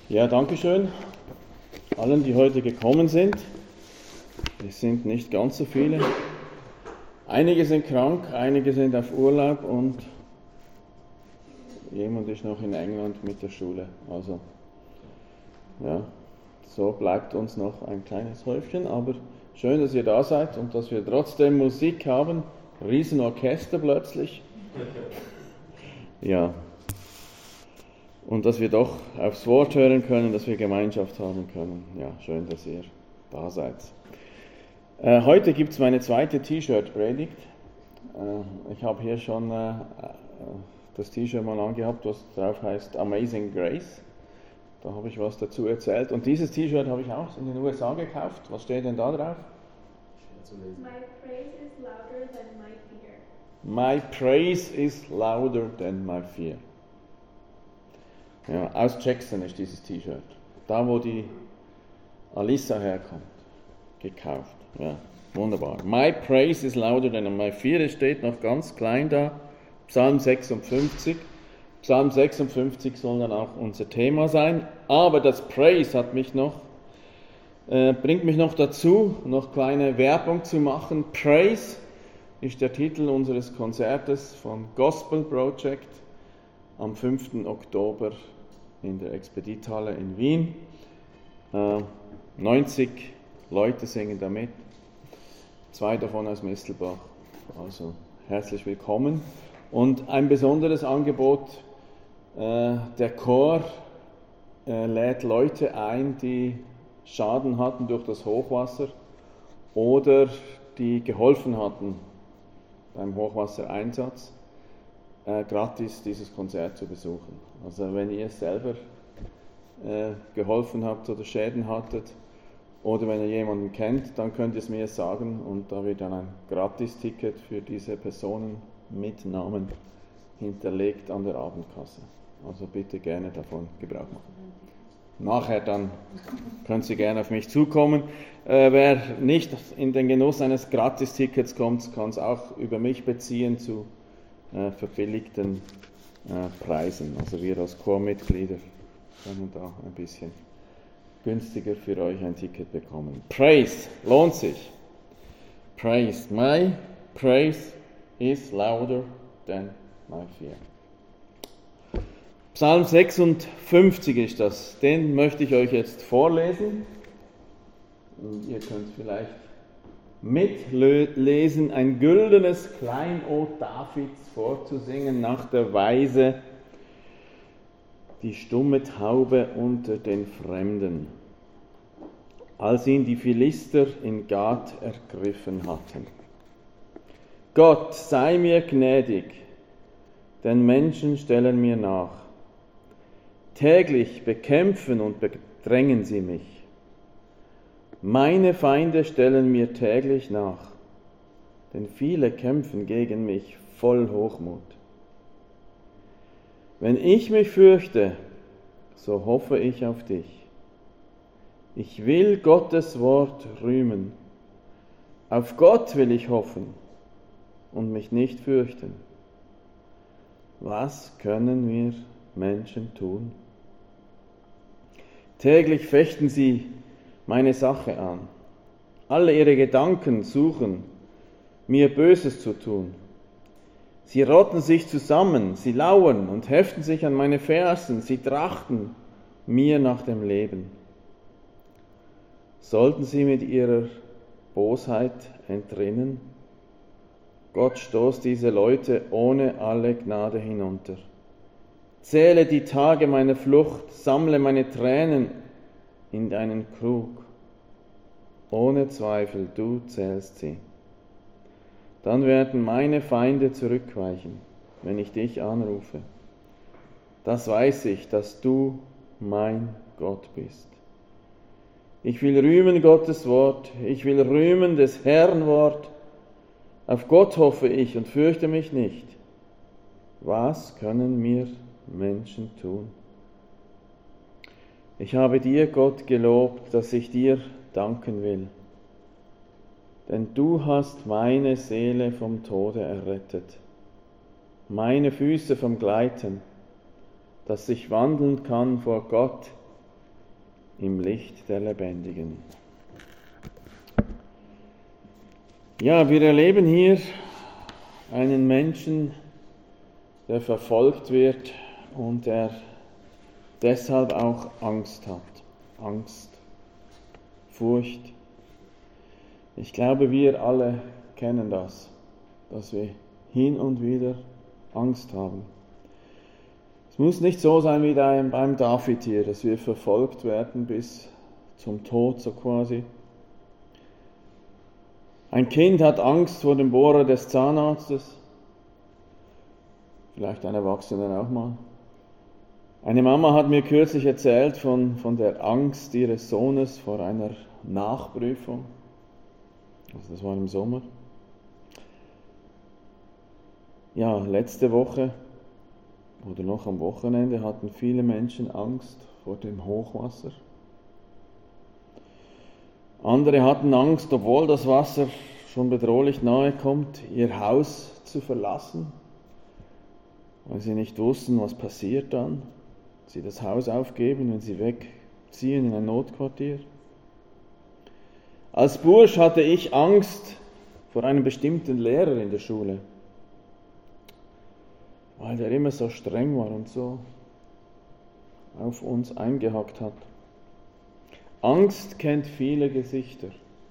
Ja, danke schön allen, die heute gekommen sind. Es sind nicht ganz so viele. Einige sind krank, einige sind auf Urlaub und jemand ist noch in England mit der Schule. Also, ja, so bleibt uns noch ein kleines Häufchen, aber schön, dass ihr da seid und dass wir trotzdem Musik haben. Riesenorchester plötzlich. Ja. Und dass wir doch aufs Wort hören können, dass wir Gemeinschaft haben können. Ja, schön, dass ihr da seid. Heute gibt es meine zweite T-Shirt-Predigt. Ich habe hier schon das T-Shirt mal angehabt, was drauf heißt Amazing Grace. Da habe ich was dazu erzählt. Und dieses T-Shirt habe ich auch in den USA gekauft. Was steht denn da drauf? My praise is louder than my fear. My praise is louder than my fear. Ja, aus Jackson ist dieses T-Shirt. Da, wo die Alissa herkommt. Gekauft. Ja, wunderbar. My praise is louder than my fear. Es steht noch ganz klein da. Psalm 56. Psalm 56 soll dann auch unser Thema sein. Aber das Praise hat mich bringt mich noch dazu, noch kleine Werbung zu machen. Praise ist der Titel unseres Konzertes von Gospel Project am 5. Oktober in der Expedithalle in Wien. 90 Leute singen damit, 2 davon aus Mistelbach. Also herzlich willkommen. Und ein besonderes Angebot, der Chor lädt Leute ein, die Schaden hatten durch das Hochwasser oder die geholfen hatten beim Hochwassereinsatz, gratis dieses Konzert zu besuchen. Also wenn ihr selber geholfen habt oder Schäden hattet oder wenn ihr jemanden kennt, dann könnt ihr es mir sagen und da wird dann ein Gratis-Ticket für diese Personen mit Namen hinterlegt an der Abendkasse. Also bitte gerne davon Gebrauch machen. Nachher dann können Sie gerne auf mich zukommen. Wer nicht in den Genuss eines Gratis-Tickets kommt, kann es auch über mich beziehen zu verbilligten Preisen. Also wir als Chormitglieder können da ein bisschen günstiger für euch ein Ticket bekommen. Praise, lohnt sich. Praise, my praise is louder than my fear. Psalm 56 ist das. Den möchte ich euch jetzt vorlesen. Und ihr könnt vielleicht mitlesen, ein güldenes Kleinod Davids vorzusingen nach der Weise, die stumme Taube unter den Fremden, als ihn die Philister in Gat ergriffen hatten. Gott, sei mir gnädig, denn Menschen stellen mir nach. Täglich bekämpfen und bedrängen sie mich. Meine Feinde stellen mir täglich nach, denn viele kämpfen gegen mich voll Hochmut. Wenn ich mich fürchte, so hoffe ich auf dich. Ich will Gottes Wort rühmen. Auf Gott will ich hoffen und mich nicht fürchten. Was können wir Menschen tun? Täglich fechten sie meine Sache an. Alle ihre Gedanken suchen, mir Böses zu tun. Sie rotten sich zusammen, sie lauern und heften sich an meine Fersen, sie trachten mir nach dem Leben. Sollten sie mit ihrer Bosheit entrinnen? Gott stoßt diese Leute ohne alle Gnade hinunter. Zähle die Tage meiner Flucht, sammle meine Tränen in deinen Krug. Ohne Zweifel, du zählst sie. Dann werden meine Feinde zurückweichen, wenn ich dich anrufe. Das weiß ich, dass du mein Gott bist. Ich will rühmen Gottes Wort, ich will rühmen des Herrn Wort. Auf Gott hoffe ich und fürchte mich nicht. Was können mir Menschen tun? Ich habe dir, Gott, gelobt, dass ich dir danken will. Denn du hast meine Seele vom Tode errettet, meine Füße vom Gleiten, dass ich wandeln kann vor Gott im Licht der Lebendigen. Ja, wir erleben hier einen Menschen, der verfolgt wird und der deshalb auch Angst hat. Angst, Furcht. Ich glaube, wir alle kennen das, dass wir hin und wieder Angst haben. Es muss nicht so sein wie beim David hier, dass wir verfolgt werden bis zum Tod, so quasi. Ein Kind hat Angst vor dem Bohrer des Zahnarztes. Vielleicht ein Erwachsener auch mal. Eine Mama hat mir kürzlich erzählt von der Angst ihres Sohnes vor einer Nachprüfung. Also das war im Sommer. Ja, letzte Woche oder noch am Wochenende hatten viele Menschen Angst vor dem Hochwasser. Andere hatten Angst, obwohl das Wasser schon bedrohlich nahe kommt, ihr Haus zu verlassen, weil sie nicht wussten, was passiert dann. Sie das Haus aufgeben, wenn sie wegziehen in ein Notquartier. Als Bursch hatte ich Angst vor einem bestimmten Lehrer in der Schule, weil der immer so streng war und so auf uns eingehackt hat. Angst kennt viele Gesichter.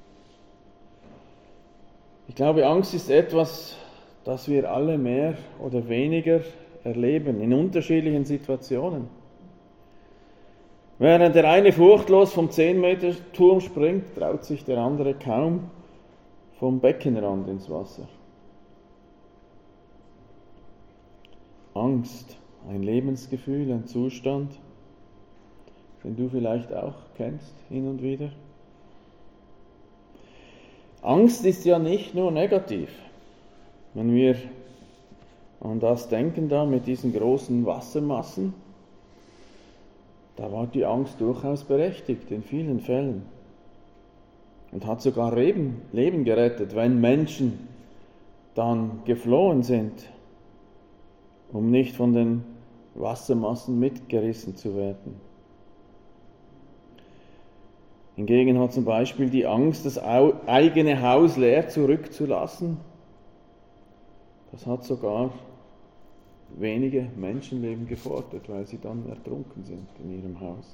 Ich glaube, Angst ist etwas, das wir alle mehr oder weniger erleben, in unterschiedlichen Situationen. Während der eine furchtlos vom 10-Meter-Turm springt, traut sich der andere kaum vom Beckenrand ins Wasser. Angst, ein Lebensgefühl, ein Zustand, den du vielleicht auch kennst, hin und wieder. Angst ist ja nicht nur negativ. Wenn wir an das denken da mit diesen großen Wassermassen, da war die Angst durchaus berechtigt in vielen Fällen und hat sogar Leben gerettet, wenn Menschen dann geflohen sind, um nicht von den Wassermassen mitgerissen zu werden. Hingegen hat zum Beispiel die Angst, das eigene Haus leer zurückzulassen, das hat sogar wenige Menschenleben gefordert, weil sie dann ertrunken sind in ihrem Haus.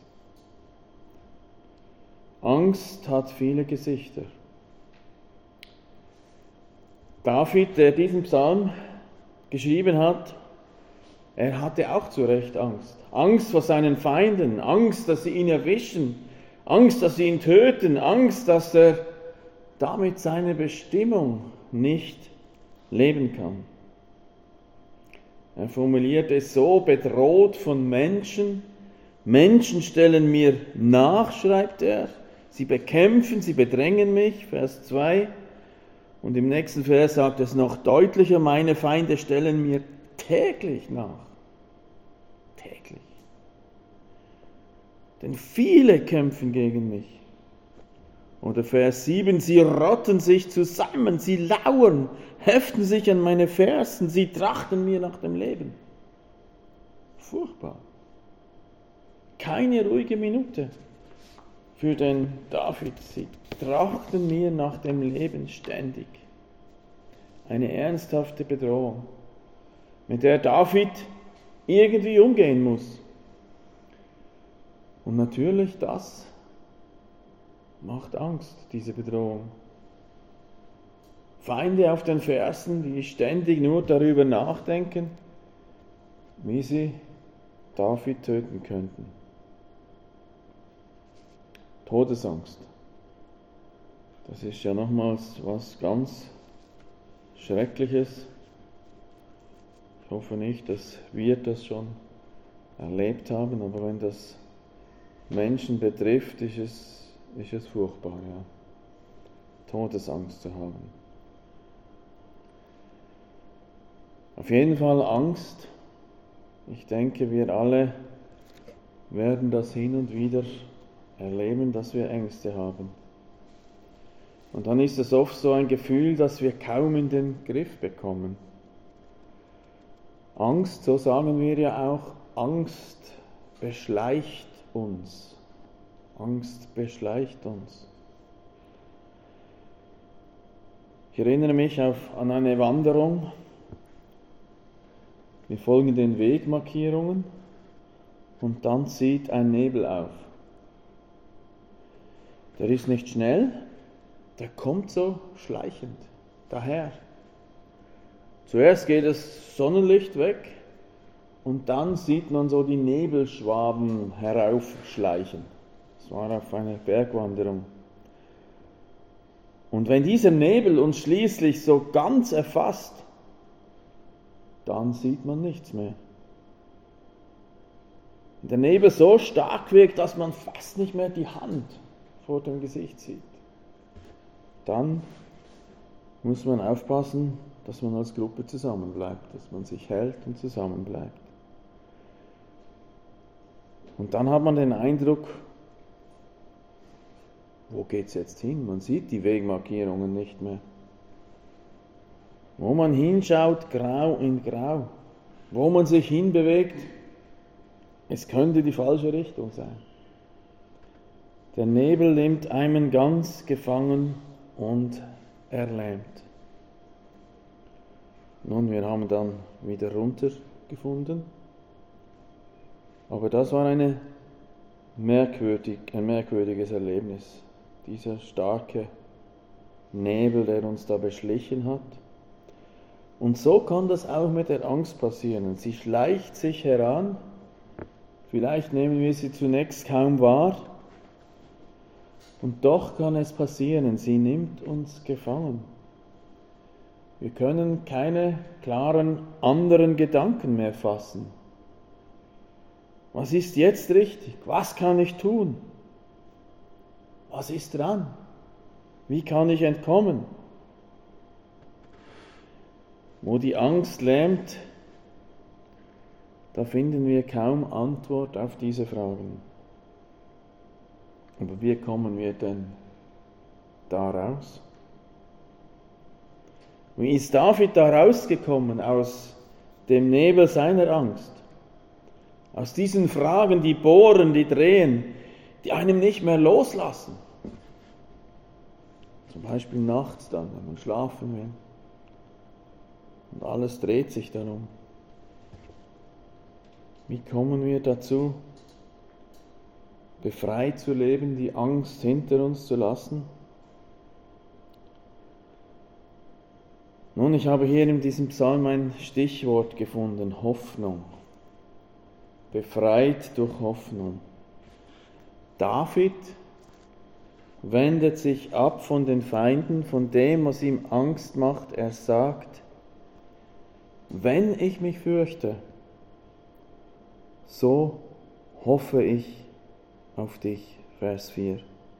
Angst hat viele Gesichter. David, der diesen Psalm geschrieben hat, er hatte auch zu Recht Angst. Angst vor seinen Feinden, Angst, dass sie ihn erwischen, Angst, dass sie ihn töten, Angst, dass er damit seine Bestimmung nicht leben kann. Er formuliert es so: bedroht von Menschen. Menschen stellen mir nach, schreibt er. Sie bekämpfen, sie bedrängen mich, Vers 2. Und im nächsten Vers sagt es noch deutlicher: meine Feinde stellen mir täglich nach. Täglich. Denn viele kämpfen gegen mich. Oder Vers 7, sie rotten sich zusammen, sie lauern, heften sich an meine Fersen, sie trachten mir nach dem Leben. Furchtbar. Keine ruhige Minute für den David. Sie trachten mir nach dem Leben ständig. Eine ernsthafte Bedrohung, mit der David irgendwie umgehen muss. Und natürlich das macht Angst, diese Bedrohung. Feinde auf den Fersen, die ständig nur darüber nachdenken, wie sie David töten könnten. Todesangst. Das ist ja nochmals was ganz Schreckliches. Ich hoffe nicht, dass wir das schon erlebt haben, aber wenn das Menschen betrifft, ist es furchtbar, ja. Todesangst zu haben. Auf jeden Fall Angst. Ich denke, wir alle werden das hin und wieder erleben, dass wir Ängste haben. Und dann ist es oft so ein Gefühl, das wir kaum in den Griff bekommen. Angst, so sagen wir ja auch, Angst beschleicht uns. Angst beschleicht uns. Ich erinnere mich an eine Wanderung. Wir folgen den Wegmarkierungen und dann zieht ein Nebel auf. Der ist nicht schnell, der kommt so schleichend daher. Zuerst geht das Sonnenlicht weg und dann sieht man so die Nebelschwaden heraufschleichen. Das war auf einer Bergwanderung. Und wenn dieser Nebel uns schließlich so ganz erfasst, dann sieht man nichts mehr. Wenn der Nebel so stark wirkt, dass man fast nicht mehr die Hand vor dem Gesicht sieht, dann muss man aufpassen, dass man als Gruppe zusammenbleibt, dass man sich hält und zusammenbleibt. Und dann hat man den Eindruck, wo geht's jetzt hin? Man sieht die Wegmarkierungen nicht mehr. Wo man hinschaut, grau in grau. Wo man sich hinbewegt, es könnte die falsche Richtung sein. Der Nebel nimmt einen ganz gefangen und erlähmt. Nun, wir haben dann wieder runtergefunden. Aber das war ein merkwürdiges Erlebnis. Dieser starke Nebel, der uns da beschlichen hat. Und so kann das auch mit der Angst passieren. Sie schleicht sich heran. Vielleicht nehmen wir sie zunächst kaum wahr. Und doch kann es passieren, sie nimmt uns gefangen. Wir können keine klaren anderen Gedanken mehr fassen. Was ist jetzt richtig? Was kann ich tun? Was ist dran? Wie kann ich entkommen? Wo die Angst lähmt, da finden wir kaum Antwort auf diese Fragen. Aber wie kommen wir denn da raus? Wie ist David da rausgekommen aus dem Nebel seiner Angst? Aus diesen Fragen, die bohren, die drehen, die einem nicht mehr loslassen. Zum Beispiel nachts dann, wenn man schlafen will. Und alles dreht sich darum. Wie kommen wir dazu, befreit zu leben, die Angst hinter uns zu lassen? Nun, ich habe hier in diesem Psalm ein Stichwort gefunden, Hoffnung. Befreit durch Hoffnung. David wendet sich ab von den Feinden, von dem, was ihm Angst macht. Er sagt, wenn ich mich fürchte, so hoffe ich auf dich. Vers 4.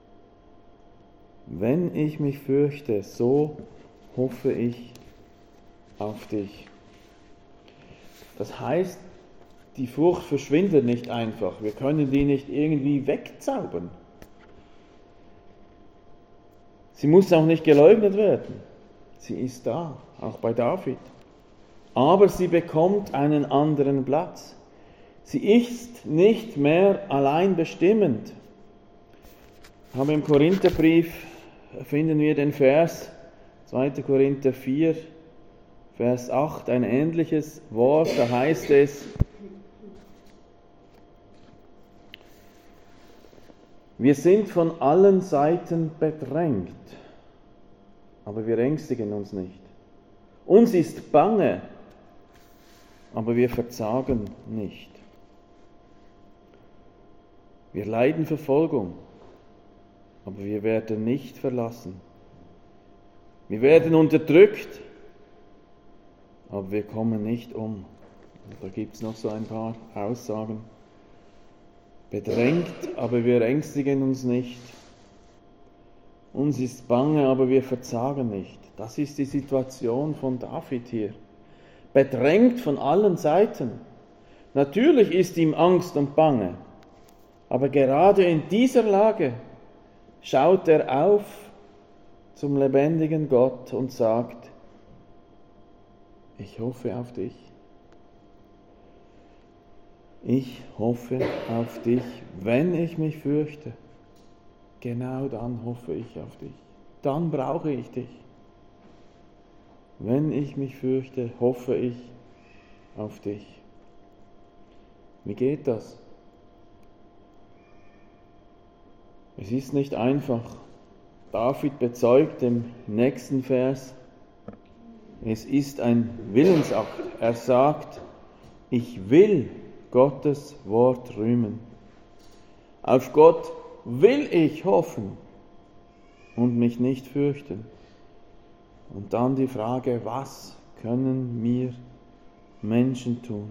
Wenn ich mich fürchte, so hoffe ich auf dich. Das heißt, die Furcht verschwindet nicht einfach. Wir können die nicht irgendwie wegzaubern. Sie muss auch nicht geleugnet werden. Sie ist da, auch bei David. Aber sie bekommt einen anderen Platz. Sie ist nicht mehr allein bestimmend. Aber im Korintherbrief finden wir den Vers 2. Korinther 4, Vers 8, ein ähnliches Wort, da heißt es, wir sind von allen Seiten bedrängt, aber wir ängstigen uns nicht. Uns ist bange, aber wir verzagen nicht. Wir leiden Verfolgung, aber wir werden nicht verlassen. Wir werden unterdrückt, aber wir kommen nicht um. Und da gibt es noch so ein paar Aussagen. Bedrängt, aber wir ängstigen uns nicht. Uns ist bange, aber wir verzagen nicht. Das ist die Situation von David hier. Bedrängt von allen Seiten. Natürlich ist ihm Angst und Bange, aber gerade in dieser Lage schaut er auf zum lebendigen Gott und sagt, ich hoffe auf dich. Ich hoffe auf dich, wenn ich mich fürchte. genau dann hoffe ich auf dich. Dann brauche ich dich. Wenn ich mich fürchte, hoffe ich auf dich. Wie geht das? Es ist nicht einfach. David bezeugt im nächsten Vers, es ist ein Willensakt. Er sagt, ich will Gottes Wort rühmen. Auf Gott will ich hoffen und mich nicht fürchten. Und dann die Frage, was können mir Menschen tun?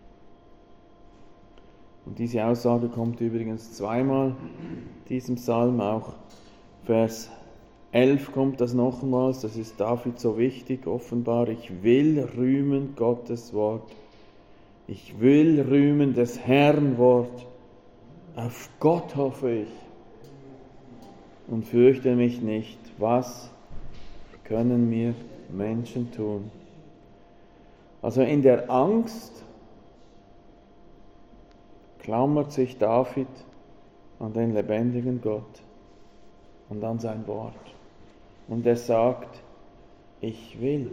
Und diese Aussage kommt übrigens zweimal in diesem Psalm, auch Vers 11 kommt das nochmals, das ist David so wichtig, offenbar, ich will rühmen Gottes Wort, ich will rühmen des Herrn Wort, auf Gott hoffe ich und fürchte mich nicht, was können mir Menschen tun? Also in der Angst klammert sich David an den lebendigen Gott und an sein Wort. Und er sagt, ich will.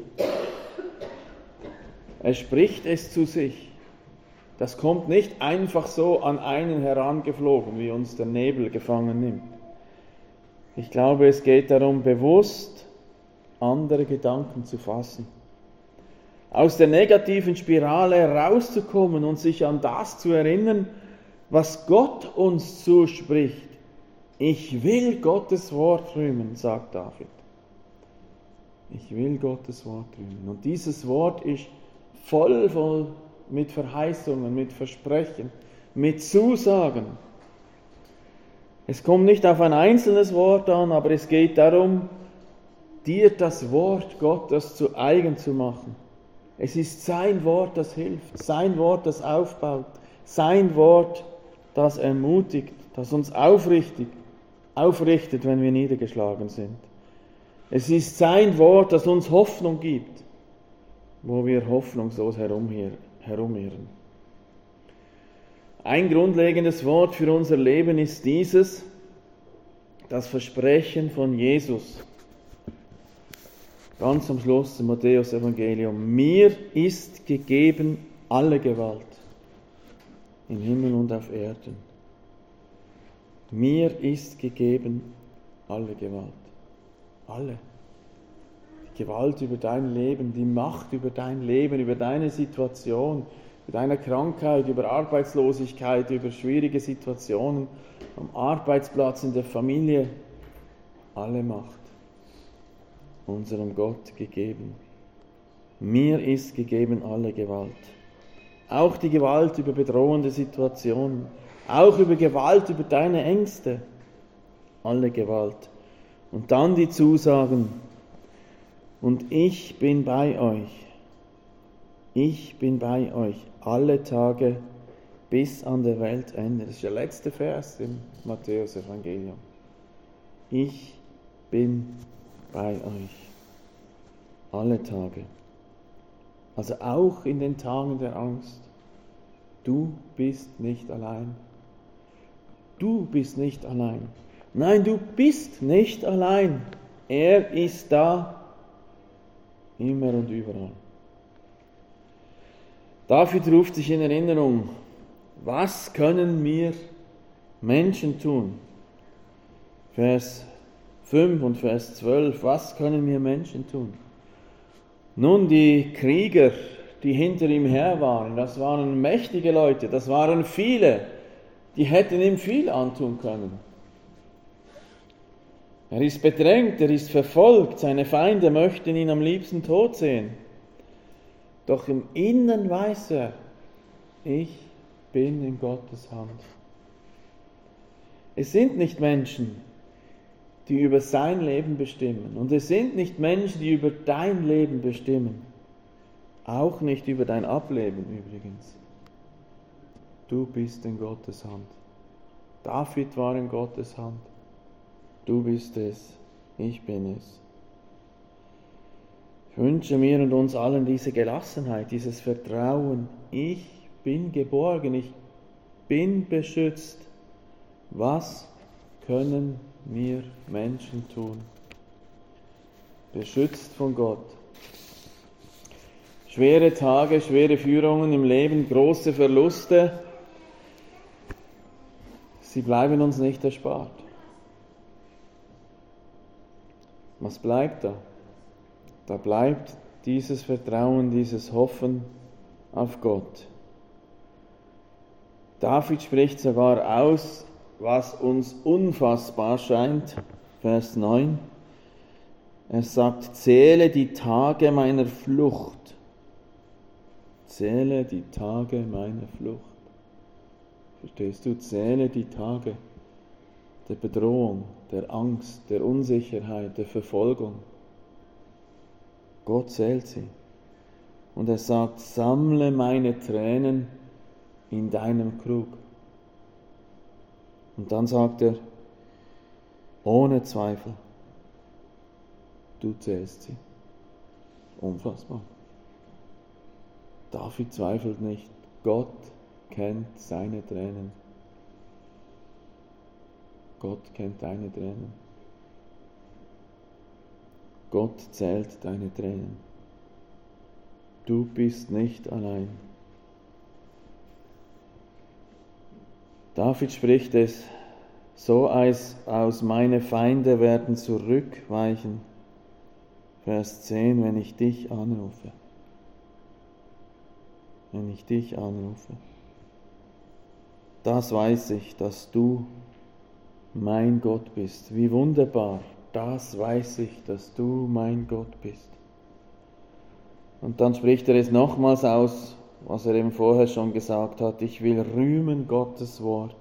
Er spricht es zu sich. Das kommt nicht einfach so an einen herangeflogen, wie uns der Nebel gefangen nimmt. Ich glaube, es geht darum, bewusst andere Gedanken zu fassen. Aus der negativen Spirale herauszukommen und sich an das zu erinnern, was Gott uns zuspricht. Ich will Gottes Wort rühmen, sagt David. Ich will Gottes Wort rühmen. Und dieses Wort ist voll mit Verheißungen, mit Versprechen, mit Zusagen. Es kommt nicht auf ein einzelnes Wort an, aber es geht darum, dir das Wort Gottes zu eigen zu machen. Es ist sein Wort, das hilft, sein Wort, das aufbaut, sein Wort, das ermutigt, das uns aufrichtet, wenn wir niedergeschlagen sind. Es ist sein Wort, das uns Hoffnung gibt, wo wir hoffnungslos herumirren. Ein grundlegendes Wort für unser Leben ist dieses, das Versprechen von Jesus. Ganz am Schluss im Matthäus-Evangelium. Mir ist gegeben alle Gewalt im Himmel und auf Erden. Mir ist gegeben alle Gewalt. Alle. Die Gewalt über dein Leben, die Macht über dein Leben, über deine Situation, über deine Krankheit, über Arbeitslosigkeit, über schwierige Situationen am Arbeitsplatz, in der Familie. Alle Macht unserem Gott gegeben. Mir ist gegeben alle Gewalt. Auch die Gewalt über bedrohende Situationen. Auch über Gewalt über deine Ängste. Alle Gewalt. Und dann die Zusagen. Und ich bin bei euch. Ich bin bei euch alle Tage bis an der Weltende. Das ist der letzte Vers im Matthäus-Evangelium. Ich bin bei euch. Alle Tage. Also auch in den Tagen der Angst. Du bist nicht allein. Du bist nicht allein. Nein, du bist nicht allein. Er ist da, immer und überall. David ruft sich in Erinnerung, was können mir Menschen tun? Vers 5 und Vers 12, was können mir Menschen tun? Nun, die Krieger, die hinter ihm her waren, das waren mächtige Leute, das waren viele, die hätten ihm viel antun können. Er ist bedrängt, er ist verfolgt, seine Feinde möchten ihn am liebsten tot sehen. Doch im Innern weiß er, ich bin in Gottes Hand. Es sind nicht Menschen, die über sein Leben bestimmen. Und es sind nicht Menschen, die über dein Leben bestimmen. Auch nicht über dein Ableben übrigens. Du bist in Gottes Hand. David war in Gottes Hand. Du bist es, ich bin es. Ich wünsche mir und uns allen diese Gelassenheit, dieses Vertrauen. Ich bin geborgen, ich bin beschützt. Was können mir Menschen tun. Beschützt von Gott. Schwere Tage, schwere Führungen im Leben, große Verluste, sie bleiben uns nicht erspart. Was bleibt da? Da bleibt dieses Vertrauen, dieses Hoffen auf Gott. David spricht sogar aus, was uns unfassbar scheint. Vers 9. Er sagt, zähle die Tage meiner Flucht. Zähle die Tage meiner Flucht. Verstehst du? Zähle die Tage der Bedrohung, der Angst, der Unsicherheit, der Verfolgung. Gott zählt sie. Und er sagt, sammle meine Tränen in deinem Krug. Und dann sagt er, ohne Zweifel, du zählst sie. Unfassbar. David zweifelt nicht. Gott kennt seine Tränen. Gott kennt deine Tränen. Gott zählt deine Tränen. Du bist nicht allein. David spricht es, so als aus meine Feinde werden zurückweichen. Vers 10, wenn ich dich anrufe. Wenn ich dich anrufe. Das weiß ich, dass du mein Gott bist. Wie wunderbar. Das weiß ich, dass du mein Gott bist. Und dann spricht er es nochmals aus, was er eben vorher schon gesagt hat. Ich will rühmen Gottes Wort.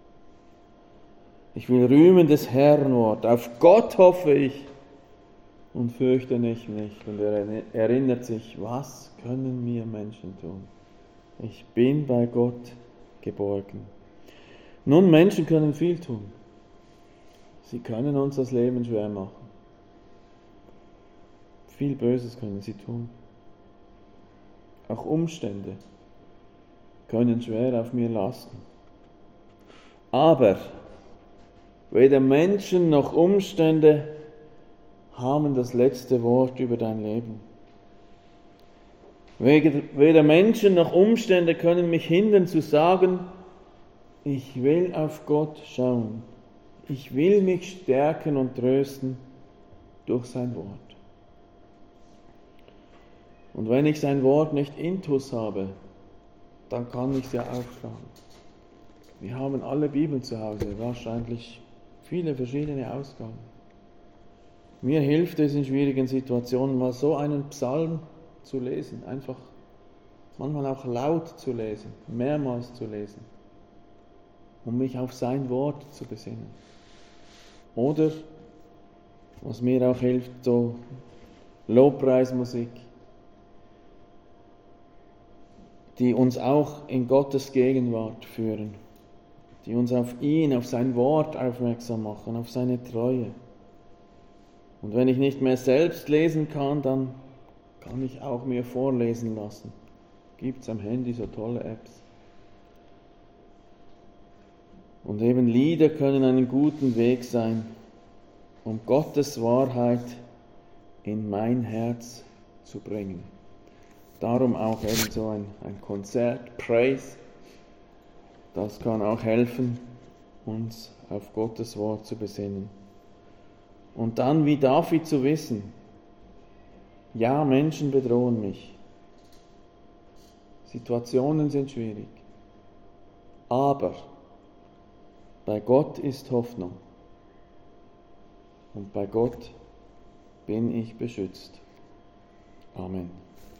Ich will rühmen des Herrn Wort. Auf Gott hoffe ich und fürchte mich nicht. Und er erinnert sich, was können mir Menschen tun? Ich bin bei Gott geborgen. Nun, Menschen können viel tun. Sie können uns das Leben schwer machen. Viel Böses können sie tun. Auch Umstände können schwer auf mir lasten. Aber weder Menschen noch Umstände haben das letzte Wort über dein Leben. Weder Menschen noch Umstände können mich hindern zu sagen, ich will auf Gott schauen. Ich will mich stärken und trösten durch sein Wort. Und wenn ich sein Wort nicht intus habe, dann kann ich es ja aufschlagen. Wir haben alle Bibeln zu Hause, wahrscheinlich viele verschiedene Ausgaben. Mir hilft es in schwierigen Situationen, mal so einen Psalm zu lesen, einfach manchmal auch laut zu lesen, mehrmals zu lesen, um mich auf sein Wort zu besinnen. Oder, was mir auch hilft, so Lobpreismusik, die uns auch in Gottes Gegenwart führen, die uns auf ihn, auf sein Wort aufmerksam machen, auf seine Treue. Und wenn ich nicht mehr selbst lesen kann, dann kann ich auch mir vorlesen lassen. Gibt es am Handy so tolle Apps. Und eben Lieder können einen guten Weg sein, um Gottes Wahrheit in mein Herz zu bringen. Darum auch eben so ein Konzert, Praise, das kann auch helfen, uns auf Gottes Wort zu besinnen. Und dann wie David zu wissen, ja, Menschen bedrohen mich. Situationen sind schwierig. Aber bei Gott ist Hoffnung. Und bei Gott bin ich beschützt. Amen.